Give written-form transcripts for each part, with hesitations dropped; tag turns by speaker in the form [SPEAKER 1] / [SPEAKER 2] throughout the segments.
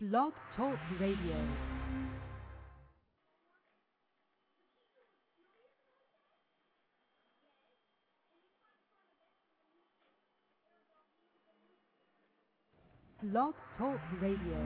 [SPEAKER 1] Blog Talk Radio. Blog Talk Radio.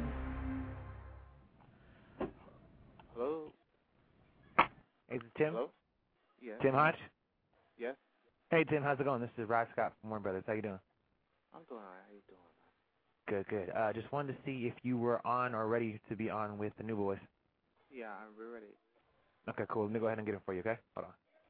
[SPEAKER 2] Hello?
[SPEAKER 3] Hey, is it Tim?
[SPEAKER 2] Hello? Yes.
[SPEAKER 3] Tim Hodge?
[SPEAKER 2] Yes?
[SPEAKER 3] Hey, Tim, how's it going? This is Rod Scott from Warner Brothers. How you doing?
[SPEAKER 2] I'm doing all right. How you doing?
[SPEAKER 3] Good, good. Just wanted to see if you were on or ready to be on with the New Boys.
[SPEAKER 2] Yeah, we're ready.
[SPEAKER 3] Okay, cool. Let me go ahead and get them for you, okay? Hold on.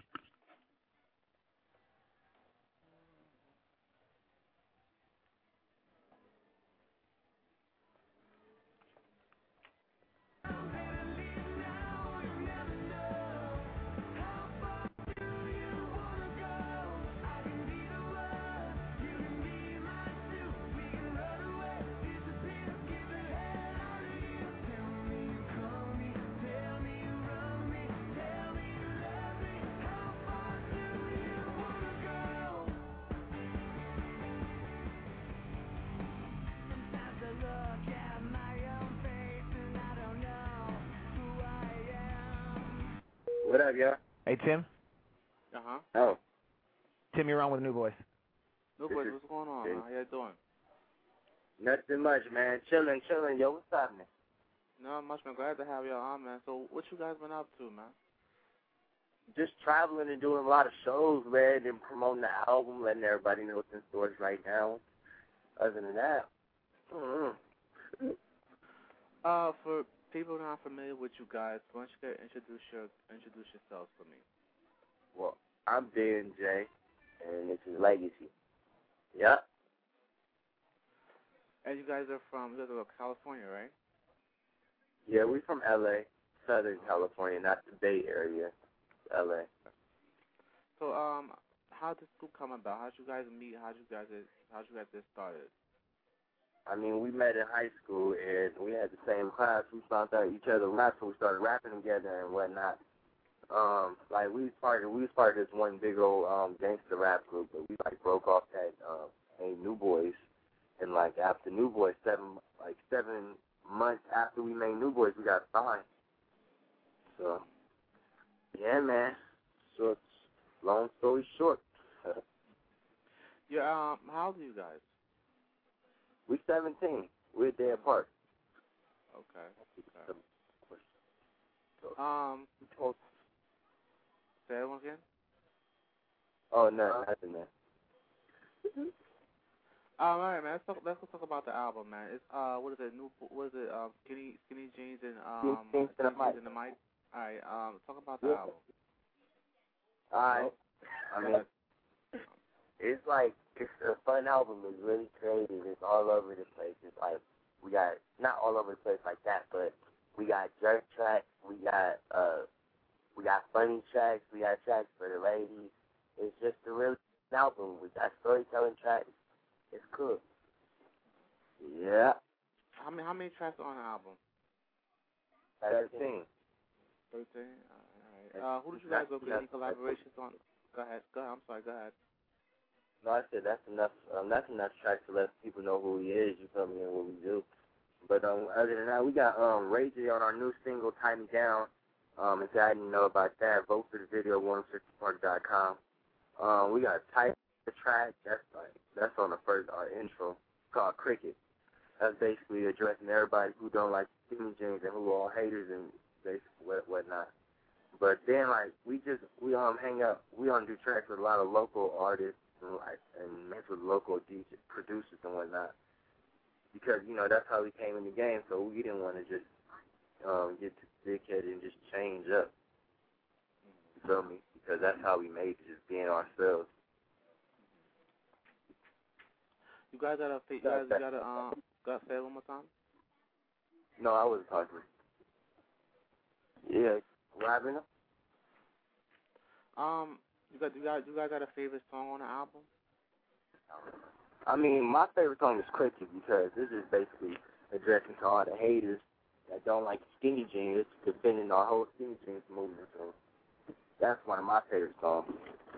[SPEAKER 4] What up, y'all?
[SPEAKER 3] Hey, Tim?
[SPEAKER 2] Uh-huh.
[SPEAKER 4] Oh.
[SPEAKER 3] Tim, you're on with the New Boys.
[SPEAKER 2] No, boys, what's going on? How you doing?
[SPEAKER 4] Nothing much, man. Chilling. Yo, what's happening?
[SPEAKER 2] Not much, man. Glad to have y'all on, man. So what you guys been up to, man?
[SPEAKER 4] Just traveling and doing a lot of shows, man, and promoting the album, letting everybody know what's in stores right now. Other than that,
[SPEAKER 2] For people not familiar with you guys, why don't you guys introduce yourselves for me?
[SPEAKER 4] well, I'm D&J, and this is Legacy. Yep.
[SPEAKER 2] And you guys are from California, right?
[SPEAKER 4] Yeah, we from L.A., Southern California, not the Bay Area, L.A.
[SPEAKER 2] So, how did this group come about? How'd you guys meet? How'd you guys get started?
[SPEAKER 4] I mean, we met in high school, and we had the same class. We found out each other raps, so we started rapping together and whatnot. Like, we was part of this one big old gangster rap group, but we, like, broke off that named New Boys. And, like, after New Boys, 7 months after we made New Boys, we got signed. So, yeah, man. So, long story short.
[SPEAKER 2] Yeah, how old are you guys?
[SPEAKER 4] We 17. We're a day apart.
[SPEAKER 2] Okay.
[SPEAKER 4] So,
[SPEAKER 2] say that one again?
[SPEAKER 4] oh, no, nothing, man.
[SPEAKER 2] All right, man. Let's talk about the album, man. It's what is it? Skinny Jeans and
[SPEAKER 4] Jeans and
[SPEAKER 2] the Mic. All right. Talk about the album.
[SPEAKER 4] All right. I mean, it's a fun album. It's really creative. It's all over the place. It's like we got not all over the place like that, but we got jerk tracks. We got funny tracks. We got tracks for the ladies. It's just a really fun album. We got storytelling tracks. It's cool. Yeah.
[SPEAKER 2] How many tracks are on the album?
[SPEAKER 4] 13.
[SPEAKER 2] 13. All right. Who did you guys go with? Any collaborations on? Go ahead. I'm sorry. Go ahead.
[SPEAKER 4] No, I said that's enough. That's enough tracks to let people know who he is. You feel me, and what we do. But other than that, we got Ray J on our new single "Tie Me Down." If y'all didn't know about that, vote for the video 150park.com. We got Type the track. That's on the first intro called Cricket. That's basically addressing everybody who don't like skinny jeans and who are all haters and basically whatnot. But then we hang out. We do tracks with a lot of local artists and mess with local DJ producers and whatnot. Because that's how we came in the game. So we didn't want to just get too dickhead and just change up. You feel me? Because that's how we made it, just being ourselves.
[SPEAKER 2] You guys got to say it one more time?
[SPEAKER 4] No, I wasn't talking. Yeah, rapping.
[SPEAKER 2] You guys got a favorite song on the album?
[SPEAKER 4] I mean, my favorite song is Cricket because this is basically addressing to all the haters that don't like skinny jeans. It's defending our whole skinny jeans movement. So that's one of my favorite songs.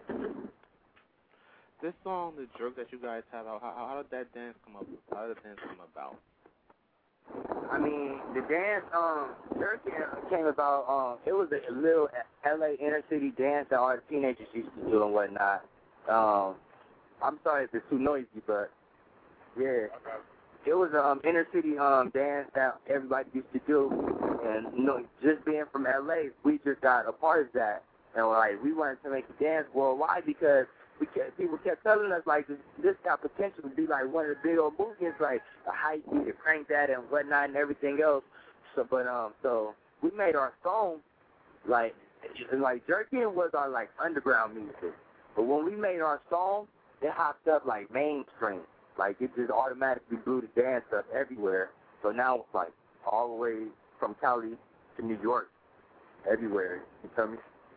[SPEAKER 2] This song, the jerk that you guys have, how did that dance come up? How did the dance come about?
[SPEAKER 4] I I mean, the dance, Jerkin came about, it was a little LA inner city dance that all the teenagers used to do and whatnot. I'm sorry if it's too noisy, but yeah. It was an inner city dance that everybody used to do, and just being from LA, we just got a part of that, and like we wanted to make a dance worldwide because people kept telling us like this got potential to be like one of the big old movies, like a hype, we could crank that and whatnot and everything else. So we made our song like Jerkin was our like underground music, but when we made our song, it hopped up like mainstream. Like, it just automatically blew the dance up everywhere. So now it's, like, all the way from Cali to New York, everywhere. You feel me?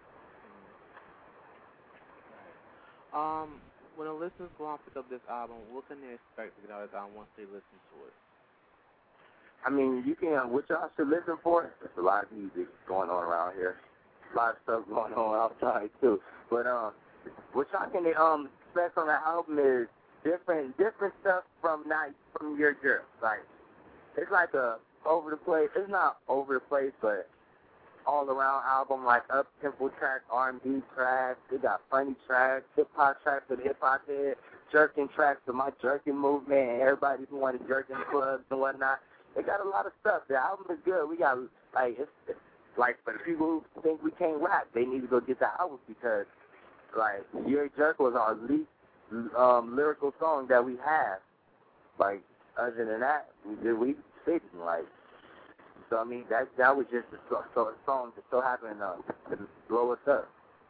[SPEAKER 2] When the listeners go out and pick up this album, what can they expect to get out of this album once they listen to it?
[SPEAKER 4] I mean, you can, what y'all should listen for, there's a lot of music going on around here. A lot of stuff going on outside, too. But, what y'all can expect on the album is different stuff from your girl. Like, it's like a over the place. It's not over the place, but all around album. Like up tempo tracks, R&B tracks. They got funny tracks, hip hop tracks for the hip hop head, jerking tracks for my jerking movement, and everybody who wanted jerking clubs and whatnot. They got a lot of stuff. The album is good. We got like it's like for the people who think we can't rap, they need to go get the album because like Your Jerk was our least lyrical song that we have. Like, other than that, we sitting, like, so I mean, that was just a song that so happened to blow us up.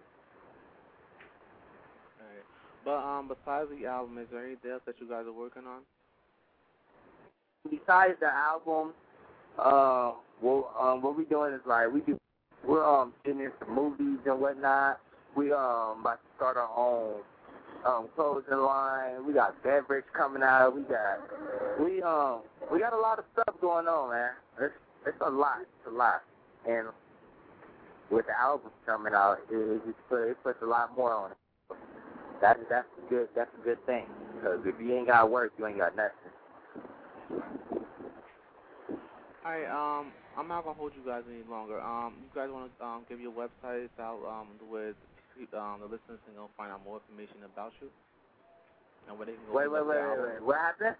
[SPEAKER 2] Alright. But, besides the album, is there anything else that you guys are working on?
[SPEAKER 4] Besides the album, what we doing is, like, we're getting into movies and whatnot. We, about to start our own clothing line. We got beverage coming out. We got a lot of stuff going on, man. It's a lot. And with the album coming out, it puts a lot more on it. That's a good thing. Because if you ain't got work, you ain't got nothing.
[SPEAKER 2] Alright, I'm not gonna hold you guys any longer. You guys want to give your websites out where the listeners can go find out more information about you and where they can go.
[SPEAKER 4] Wait. What happened?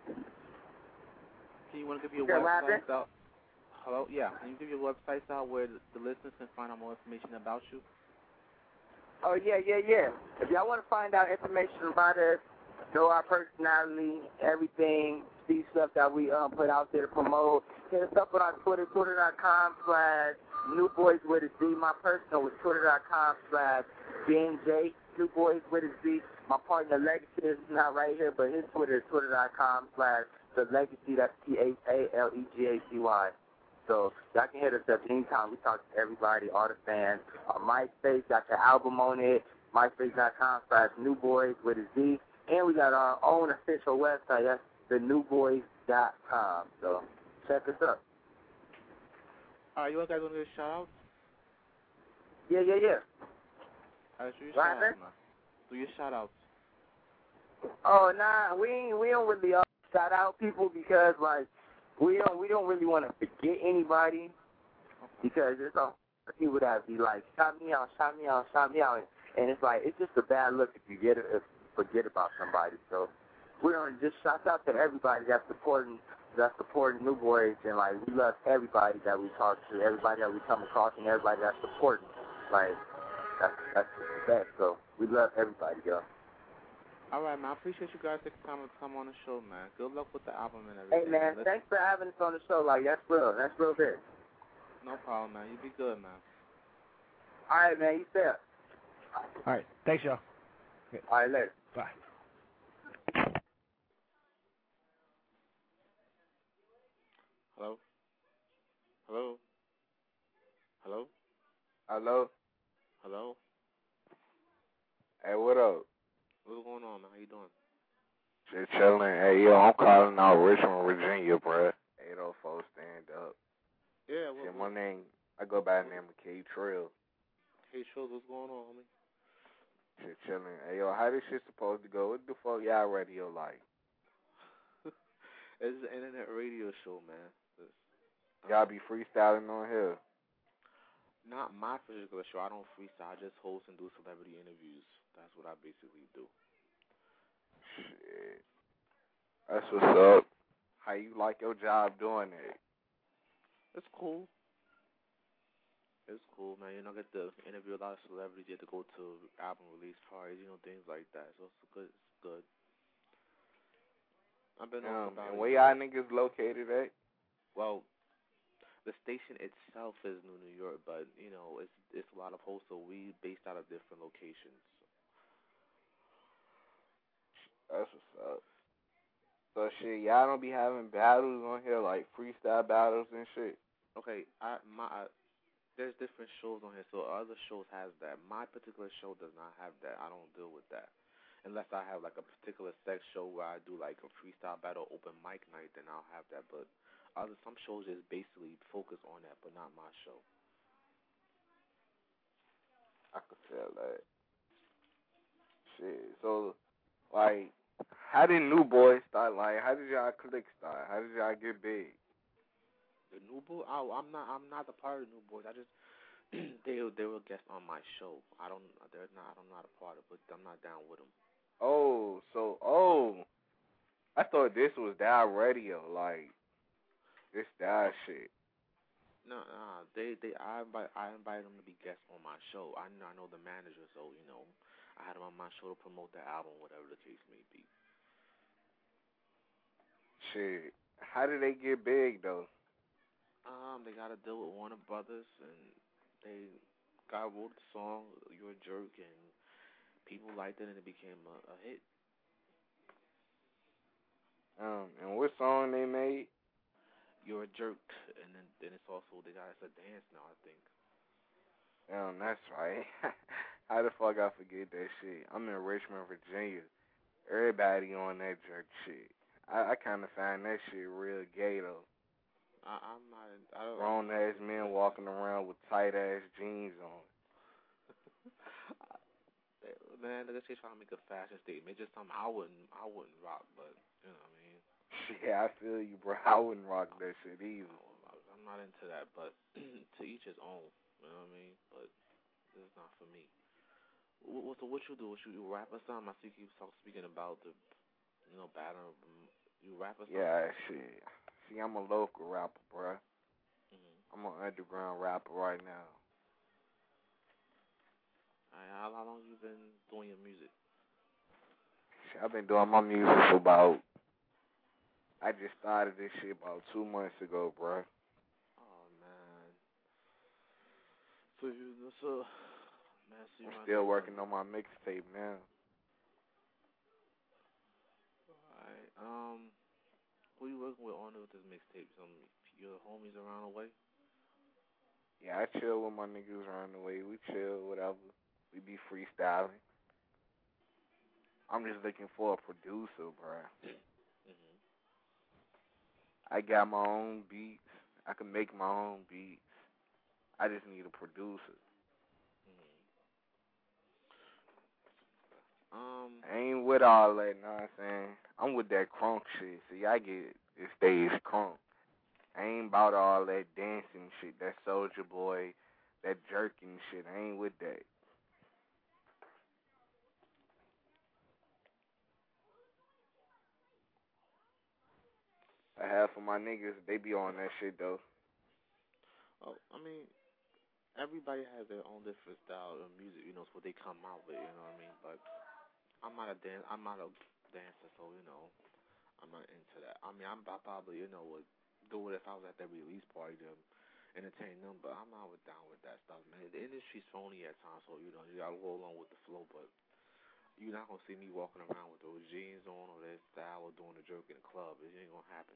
[SPEAKER 2] Can you want to give your websites out? Hello? Yeah. Can you give your websites out where the listeners can find out more information about you?
[SPEAKER 4] Oh, yeah. If y'all want to find out information about us, know our personality, everything, see stuff that we put out there to promote, hit us up on our Twitter, twitter.com/newboyswithaz. My personal is twitter.com/BNJ, New Boys with a Z. My partner Legacy is not right here, but his Twitter is twitter.com/TheLegacy. That's THALEGACY. So y'all can hit us up anytime. We talk to everybody, all the fans. Our MySpace got your album on it, myspace.com/newboyswithaz. And we got our own official website. That's thenewboys.com. So check us out.
[SPEAKER 2] All right, you guys want to give shout-outs?
[SPEAKER 4] Yeah.
[SPEAKER 2] All right, do your shout-outs, man. Do your shout-outs.
[SPEAKER 4] Oh, nah, we don't really shout out people because like we don't really want to forget anybody because there's some people that be like shout me out, and it's like it's just a bad look if you forget about somebody. So we don't just shout out to everybody that's supporting New Boys, and like we love everybody that we talk to, everybody that we come across, and everybody that's supporting. Like that's the best. So we love everybody, yo.
[SPEAKER 2] All right, man. I appreciate you guys taking time to come on the show, man. Good luck with the album and everything.
[SPEAKER 4] Hey, man. Thanks for having us on the show. Like that's real. That's real big.
[SPEAKER 2] No problem, man. You be good, man.
[SPEAKER 4] All right, man. You stay up.
[SPEAKER 3] All right. Thanks, y'all.
[SPEAKER 4] Okay. All right, later.
[SPEAKER 3] Bye.
[SPEAKER 2] Hello? Hello? Hello?
[SPEAKER 5] Hello?
[SPEAKER 2] Hello?
[SPEAKER 5] Hey, what up?
[SPEAKER 2] What's going on, man? How you doing?
[SPEAKER 5] Shit chillin'. Hey, yo, I'm calling out Richmond, Virginia, bruh. 804 stand up.
[SPEAKER 2] Yeah,
[SPEAKER 5] Shit, my name, I go by the name of K Trill.
[SPEAKER 2] Hey, Trill, what's going on, homie?
[SPEAKER 5] Shit chillin'. Hey, yo, how this shit supposed to go? What the fuck y'all radio like?
[SPEAKER 2] It's an internet radio show, man.
[SPEAKER 5] Y'all be freestyling on here.
[SPEAKER 2] Not my particular show. I don't freestyle. I just host and do celebrity interviews. That's what I basically do.
[SPEAKER 5] Shit. That's what's up. How you like your job doing it?
[SPEAKER 2] It's cool. It's cool, man. You know, I get to interview a lot of celebrities. You get to go to album release parties, things like that. So it's good. It's good. I've been on about
[SPEAKER 5] and where y'all niggas located at?
[SPEAKER 2] Well, the station itself is New York, but it's a lot of hosts, so we based out of different locations.
[SPEAKER 5] That's what's up. So shit, y'all don't be having battles on here like freestyle battles and shit.
[SPEAKER 2] Okay, there's different shows on here, so other shows has that. My particular show does not have that. I don't deal with that. Unless I have like a particular sex show where I do like a freestyle battle open mic night, then I'll have that. But some shows just basically focus on that, but not my show.
[SPEAKER 5] I could tell that. Shit. So, like, how did New Boys start? Like, how did y'all click start? How did y'all get big?
[SPEAKER 2] The New Boys? I'm not a part of the New Boys. I just they were guests on my show. I'm not a part of it, but I'm not down with them.
[SPEAKER 5] I thought this was Dial Radio, like, this Dial shit.
[SPEAKER 2] No, I invited them to be guests on my show. I know the manager, so, I had them on my show to promote the album, whatever the case may be.
[SPEAKER 5] Shit. How did they get big, though?
[SPEAKER 2] They got a deal with Warner Brothers, and God wrote the song, You're a Jerk, and people liked it, and it became a hit.
[SPEAKER 5] And what song they made?
[SPEAKER 2] You're a Jerk, and then it's also, it's a dance now, I think.
[SPEAKER 5] That's right. How the fuck I forget that shit? I'm in Richmond, Virginia. Everybody on that jerk shit. I kind of find that shit real gay, though.
[SPEAKER 2] I'm not. I don't.
[SPEAKER 5] Grown-ass men walking around with tight-ass jeans on.
[SPEAKER 2] Man, they're just trying to make a fashion statement. It's just something I wouldn't rock, but you know what I mean.
[SPEAKER 5] Yeah, I feel you, bro. I wouldn't rock that shit either.
[SPEAKER 2] I'm not into that, but to each his own. You know what I mean? But it's not for me. So what you do? You rap or something? I see you keep speaking about the, battle. You rap or something?
[SPEAKER 5] Yeah, shit. See, I'm a local rapper, bro.
[SPEAKER 2] Mm-hmm.
[SPEAKER 5] I'm an underground rapper right now.
[SPEAKER 2] How long you been doing your music?
[SPEAKER 5] Shit, I've been doing my music for about. I just started this shit about 2 months ago, bro.
[SPEAKER 2] Oh man. So
[SPEAKER 5] I'm still working on my mixtape now.
[SPEAKER 2] Alright. Who you working with on with this mixtape? Your homies around the way?
[SPEAKER 5] Yeah, I chill with my niggas around the way. We chill, whatever. We be freestyling. I'm just looking for a producer, bro.
[SPEAKER 2] Mm-hmm.
[SPEAKER 5] I got my own beats. I can make my own beats. I just need a producer. I ain't with all that, know what I'm saying? I'm with that crunk shit. See, I get it stays crunk. I ain't about all that dancing shit, that Soulja Boy, that jerking shit. I ain't with that. Half of my niggas, they be on that shit, though.
[SPEAKER 2] Oh, I mean, everybody has their own different style of music, it's what they come out with, you know what I mean? But I'm not a dancer, so, I'm not into that. I mean, I probably, would do it if I was at that release party to entertain them, but I'm not down with that stuff, man. The industry's phony at times, so, you gotta go along with the flow, but you're not gonna see me walking around with those jeans on or that style or doing a jerk in the club. It ain't gonna happen.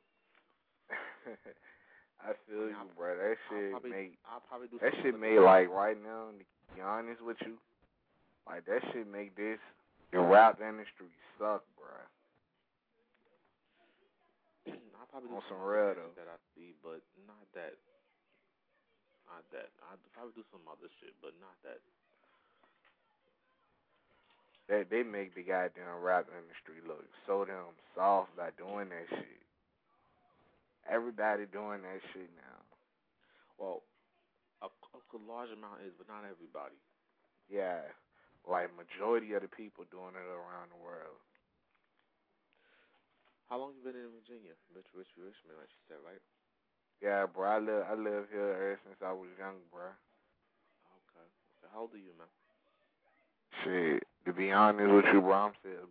[SPEAKER 5] I feel you, bro. That shit
[SPEAKER 2] I'll
[SPEAKER 5] made like right now, to be honest with you, like that shit make the rap industry suck, bro.
[SPEAKER 2] I'll probably do
[SPEAKER 5] on some real though.
[SPEAKER 2] that I see, but not that. Not that. I'll probably do some other shit, but not that.
[SPEAKER 5] They make the goddamn rap industry look so damn soft by doing that shit. Everybody doing that shit now.
[SPEAKER 2] Well, a large amount is, but not everybody.
[SPEAKER 5] Yeah, like majority of the people doing it around the world.
[SPEAKER 2] How long you been in Virginia? Richmond, like you said, right?
[SPEAKER 5] Yeah, bro. I live here ever since I was young, bro.
[SPEAKER 2] Okay. How old are you, man?
[SPEAKER 5] Shit, to be honest with you, bro, I'm 17.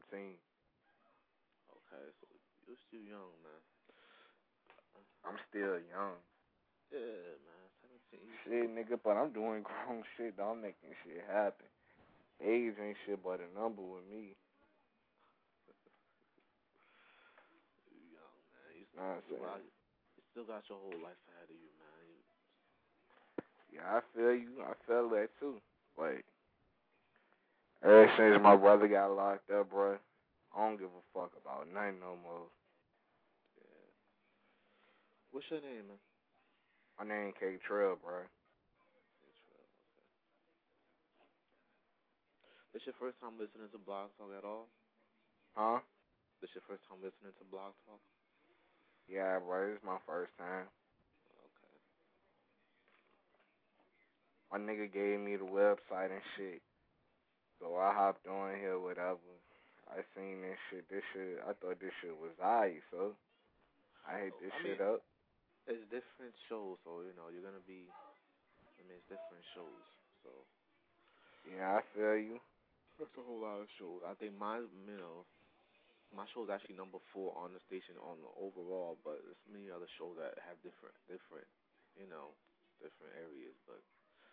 [SPEAKER 2] Okay, so you're still young, man.
[SPEAKER 5] I'm still young.
[SPEAKER 2] Yeah, man. 17.
[SPEAKER 5] Shit, nigga, but I'm doing grown shit, though. I'm making shit happen. Age ain't shit but a number with me.
[SPEAKER 2] You're young, man. You still got your whole life ahead of you, man.
[SPEAKER 5] Yeah, I feel you. I feel that, too. Like, ever since my brother got locked up, bro, I don't give a fuck about nothing no more.
[SPEAKER 2] Yeah. What's your name, man?
[SPEAKER 5] My name K Trail, bro.
[SPEAKER 2] Okay. This your first time listening to Blog Talk at all?
[SPEAKER 5] Huh?
[SPEAKER 2] This your first time listening to Blog Talk?
[SPEAKER 5] Yeah, bro, this is my first time.
[SPEAKER 2] Okay.
[SPEAKER 5] My nigga gave me the website and shit. So I hopped on here, whatever. I seen this shit. I thought this shit was aight, so I hit this shit up.
[SPEAKER 2] It's different shows, so, you're going to be, it's different shows, so.
[SPEAKER 5] Yeah, I feel you.
[SPEAKER 2] That's a whole lot of shows. I think my show is actually number 4 on the station on the overall, but there's many other shows that have different, different areas, but.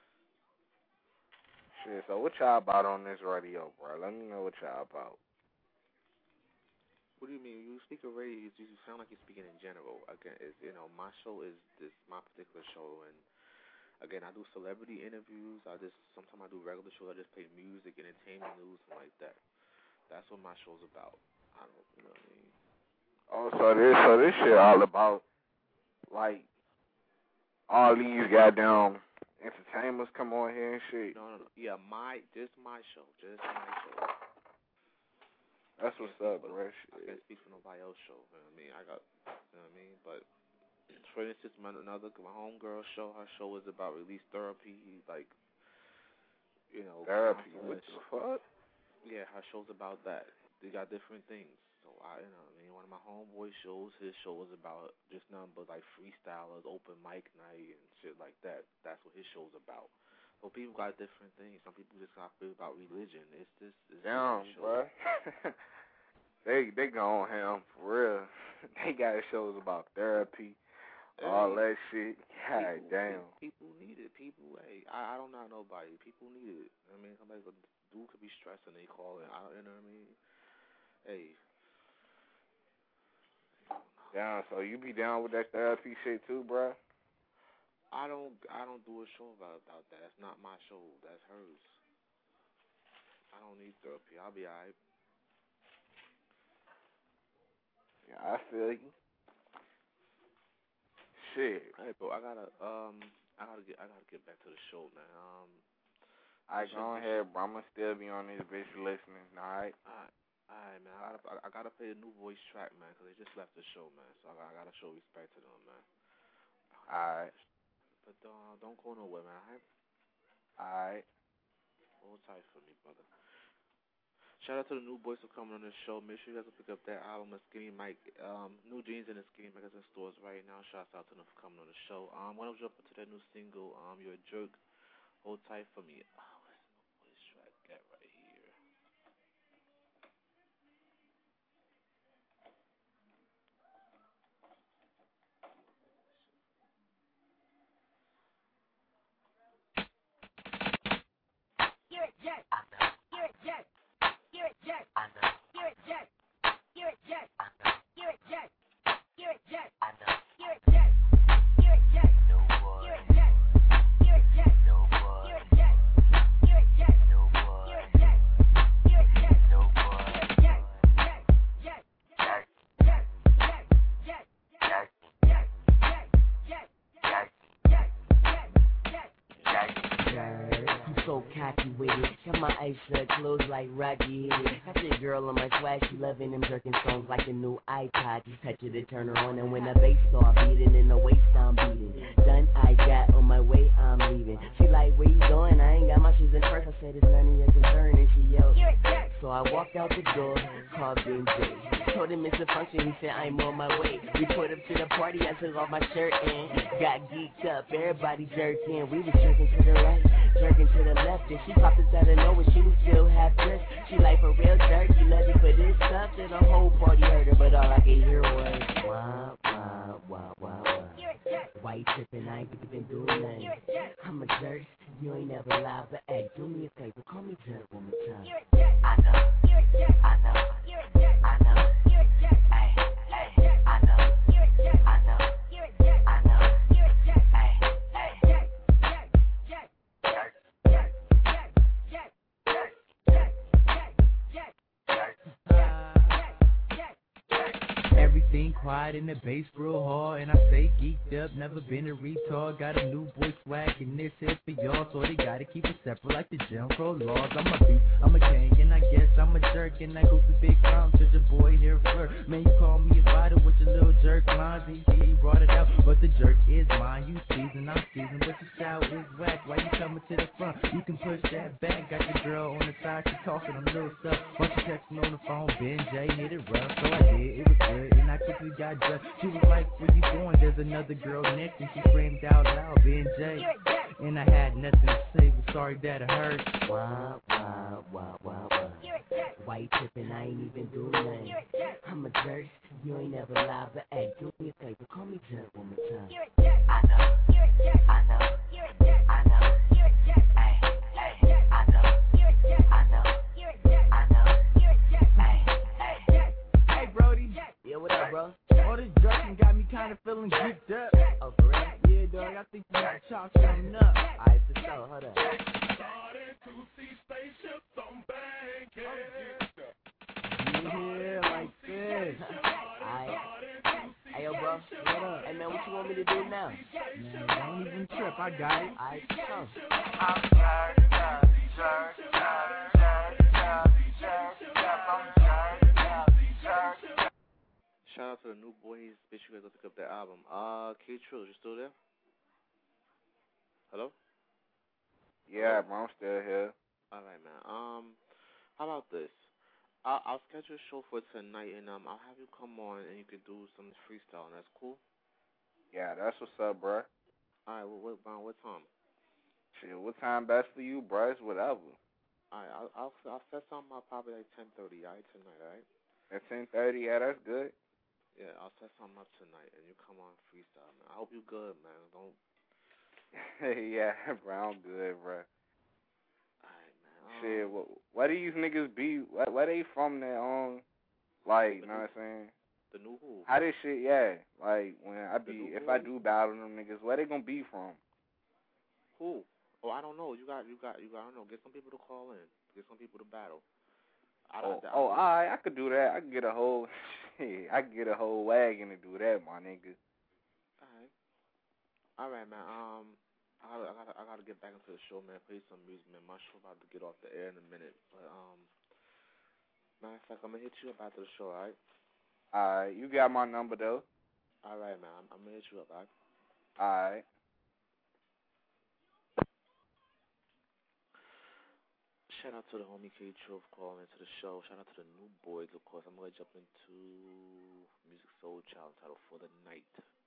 [SPEAKER 5] Shit, so what y'all about on this radio, bro? Let me know what y'all about.
[SPEAKER 2] What do you mean? You speak of radio, you sound like you're speaking in general. Again, my show is my particular show, and again, I do celebrity interviews. Sometimes I do regular shows. I just play music, entertainment news, and like that. That's what my show's about. I don't, you know what I mean?
[SPEAKER 5] Oh, so this shit all about, like, all these goddamn entertainers come on here and shit.
[SPEAKER 2] No. Yeah, just my show.
[SPEAKER 5] That's what's up, bro.
[SPEAKER 2] I can't speak for nobody else's show. You know what I mean? But for instance, my homegirl show, her show is about release therapy, like,
[SPEAKER 5] therapy. What the fuck?
[SPEAKER 2] Yeah, her show's about that. They got different things. So one of my homeboy shows, his show was about just nothing but like freestylers, open mic night and shit like that. That's what his show's about. So people got different things. Some people just got feel about religion. It's
[SPEAKER 5] damn, bro. they go on him for real. They got shows about therapy, all that shit. God damn.
[SPEAKER 2] People need it. I don't know nobody. People need it. I mean, somebody dude could be stressed and they call it. You know what I mean? Hey.
[SPEAKER 5] Damn, so you be down with that therapy shit too, bro?
[SPEAKER 2] I don't do a show about that. That's not my show. That's hers. I don't need therapy. I'll be alright.
[SPEAKER 5] Yeah, I feel you. Shit.
[SPEAKER 2] Hey, bro, I gotta get back to the show, man.
[SPEAKER 5] Alright, go ahead, bro. I'ma still be on this bitch listening, alright?
[SPEAKER 2] Alright, man. I gotta play a new voice track, man, because they just left the show, man. So I gotta show respect to them, man.
[SPEAKER 5] Alright.
[SPEAKER 2] But don't go nowhere, man.
[SPEAKER 5] Alright.
[SPEAKER 2] Hold tight for me, brother. Shout out to the new boys for coming on this show. Make sure you guys will pick up that album, Skinny Mike. New Jeans in the Skinny Mike is in stores right now. Shouts out to them for coming on the show. When I jump into that new single, You're a Jerk. Hold tight for me. Where's the new voice track at right here?
[SPEAKER 6] You're a jerk. You're a jerk. You're a jerk. You're a jerk. You're a jerk. You're a jerk. You're a jerk. You're a jerk. You're a jerk. You're a jerk. You're a jerk. You're a jerk. You're a jerk. You're a jerk. You're a jerk. You're a jerk. Jerk. Jerk. Jerk. Jerk. Jerk. Jerk. Jerk. Jerk. Jerk. Jerk. Jerk.
[SPEAKER 7] You so cocky with it. Got my eyes shut, closed like Rocky. Got your girl on my swag, she loving them jerking songs like a new iPod. You touch it to turn her on, and when the bass start beating, in the waist I'm beating. Done, I got on my I walked out the door, called Ben J. Told him it's a function, he said I'm on my way. We put up to the party, I took off my shirt and got geeked up, everybody jerked in. We was jerking to the right, jerking to the left, and she popped us out of nowhere, she was still half dressed. She like a real jerk, you love me for this stuff, and the whole party heard her, but all I could hear was wah, wah, wah, wah, wah. White tipping, I ain't even doing nothing. I'm a jerk, you ain't never lied, but hey, do me a favor, call me jerk one more time. I know, I know, I know, hey, hey, I know, I know, I know, hey, hey,
[SPEAKER 8] Everything quiet in the bass real hard, and I say geeked up, never been a retard. Got a new boy swag and this here for y'all, so they gotta keep it separate like the Jim Crow laws. I'm a beat, I'm a king, and I guess I'm a jerk, and I go to big round to the boy here flirt. Man, you call me a fighter with your little jerk lines, he brought it out, but the jerk is mine. You season, I'm season, but your style is whack. Why you coming to the front? You can push that back. Got your girl on the side, she talking a little stuff. Once you texting on the phone, Ben J hit it rough, so I did, it was good, and I quickly got dressed. She was like, where you going? There's another girl next, and she screamed out loud, Ben J. And I had nothing to say, but sorry that it hurt.
[SPEAKER 7] wah, wah, wah, wah, wah. White tipping, I ain't even doing nothing. I'm a jerk, you ain't never lied, but hey, do me a favor, call me jerk one more time. I know, I know, I know, hey, hey, I know, I know, I know, hey, hey.
[SPEAKER 8] Hey, Brody.
[SPEAKER 7] Yeah, what up, bro?
[SPEAKER 8] All this jerking got me kind of feeling geeked up.
[SPEAKER 7] Oh, for real?
[SPEAKER 8] Yeah, dog, I think we need to chalk something up.
[SPEAKER 7] Alright, for sure, hold up.
[SPEAKER 8] Yeah, like this.
[SPEAKER 7] Alright. Hey, yo, bro. What up? Hey, man, what you want me to do now?
[SPEAKER 8] Man, don't even trip, I got it.
[SPEAKER 7] Alright, for sure.
[SPEAKER 2] Shout out to the new boy. He's basically going to pick up that album. K-Trills, you still there? Hello?
[SPEAKER 5] Yeah, bro, I'm still here.
[SPEAKER 2] All right, man. How about this? I'll schedule a show for tonight, and I'll have you come on, and you can do some freestyle, and that's cool?
[SPEAKER 5] Yeah, that's what's up, bro.
[SPEAKER 2] All right, what time?
[SPEAKER 5] Shit, what time best for you, bro? It's whatever.
[SPEAKER 2] All right, I'll set something up probably like 10:30, all right, tonight, all right?
[SPEAKER 5] At 10:30, yeah, that's good.
[SPEAKER 2] Yeah, I'll set something up tonight, and you come on freestyle, man. I hope you good, man. Don't.
[SPEAKER 5] Yeah, bro, I'm good, bro.
[SPEAKER 2] Alright, man.
[SPEAKER 5] Shit, where these niggas be? Where they from there on? Like, you know what I'm saying?
[SPEAKER 2] The new who?
[SPEAKER 5] How this shit, yeah. Like, when I be, if I do battle them niggas, where they gonna be from?
[SPEAKER 2] Who? Oh, I don't know. You got. I don't know. Get some people to call in. Get some people to battle.
[SPEAKER 5] Alright, I could do that. I could get a whole, shit. I could get a whole wagon to do that, my nigga.
[SPEAKER 2] All right, man. I gotta get back into the show, man. Play some music, man. My show about to get off the air in a minute, but matter of fact, I'm gonna hit you up after the show, all right?
[SPEAKER 5] Alright, you got my number though.
[SPEAKER 2] All right, man. I'm gonna hit you up, all right?
[SPEAKER 5] Alright.
[SPEAKER 2] Shout out to the homie K-Trills calling into the show. Shout out to the new boys, of course. I'm gonna jump into Music Soul Child title For the Night.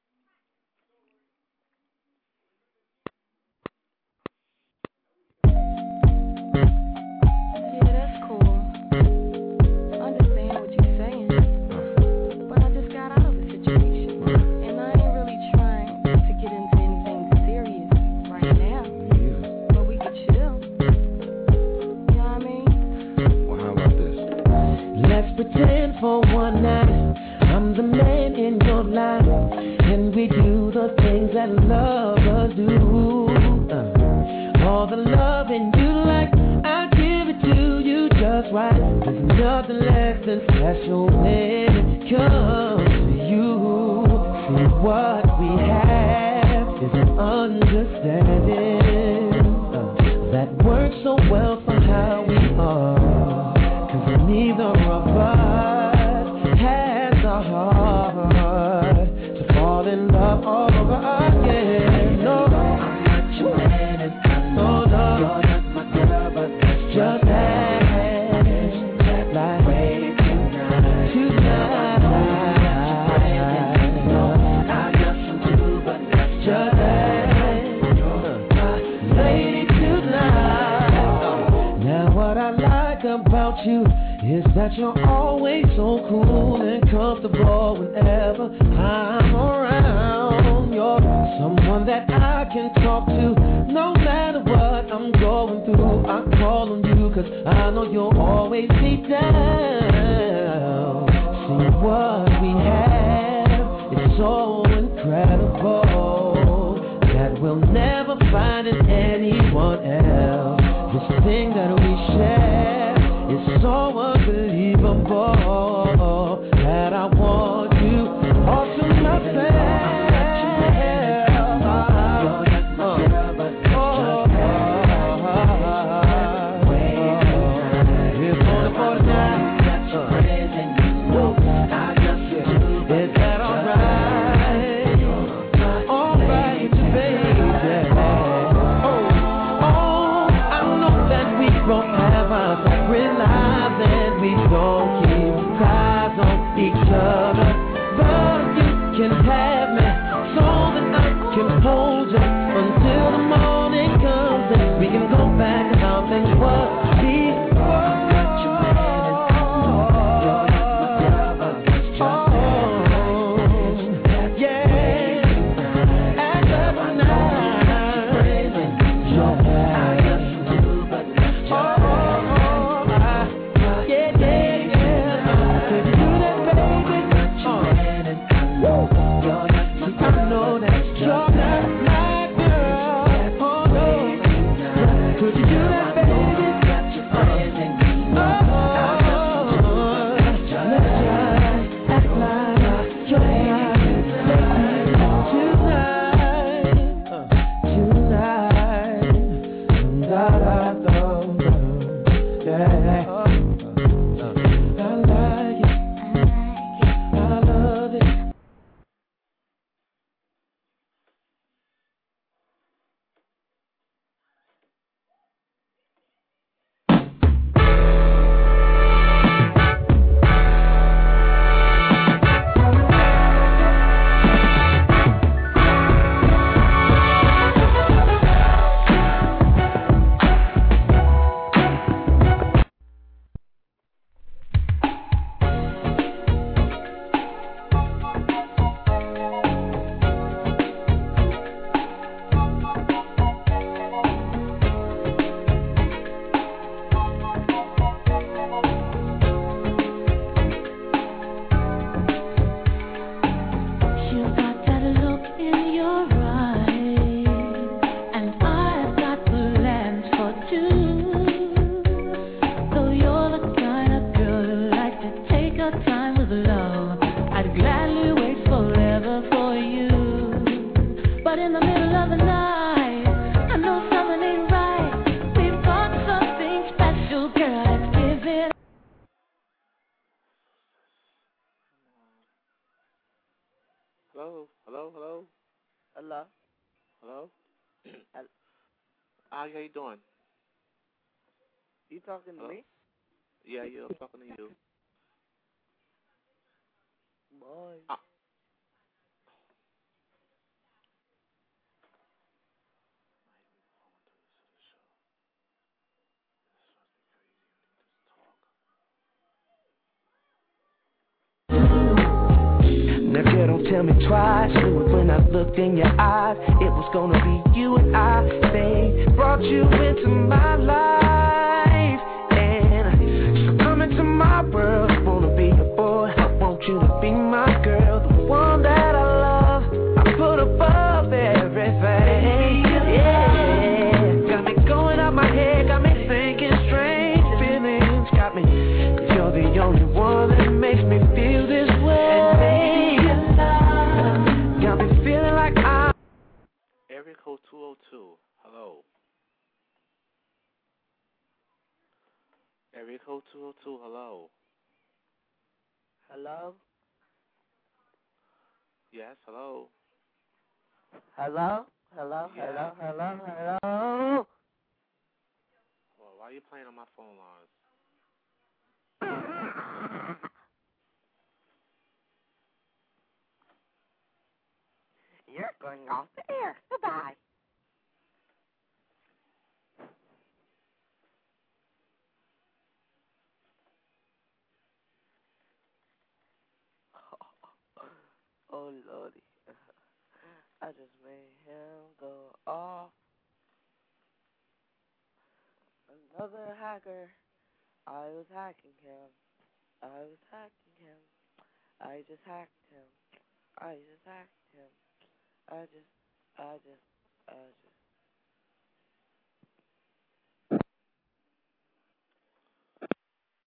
[SPEAKER 9] Pretend for one night I'm the man in your life, and we do the things that lovers do. All the loving you like, I give it to you just right. There's nothing less than special when it comes to you. See, what we have is an understanding that works so well for how we are. Neither of us has the heart to fall in love all over again. No, I'm not your man, and I know you're not my girl, but that's just that. just my lady tonight. Now what I like about you is that you're always so cool and comfortable whenever I'm around. You're someone that I can talk to no matter what I'm going through. I call on you 'cause I know you'll always be down. See what we have, it's so incredible that we'll never find in anyone else. This thing that we share is so unbelievable that I want you all to myself.
[SPEAKER 2] How you doing?
[SPEAKER 10] You talking to me?
[SPEAKER 2] Yeah, I'm talking to you.
[SPEAKER 10] Boy.
[SPEAKER 9] Now girl, don't tell me twice. Knew it when I looked in your eyes. It was gonna be you and I. They brought you into my life, and so come into my world. I wanna be your boy. I want you to be my girl, the one that I love. I put above everything. Yeah, got me going out my head. Got me thinking strange feelings. Got me. You're the only one that makes me feel this way.
[SPEAKER 2] Area code 202. Hello. Area code 202. Hello.
[SPEAKER 10] Hello?
[SPEAKER 2] Yes, hello.
[SPEAKER 10] Hello? Hello?
[SPEAKER 2] Yeah.
[SPEAKER 10] Hello? Hello? Hello?
[SPEAKER 2] Well, why are you playing on my phone lines?
[SPEAKER 6] You're going off the air. Goodbye.
[SPEAKER 10] Oh, Lordy. I just made him go off. Another hacker. I was hacking him. I just hacked him. I just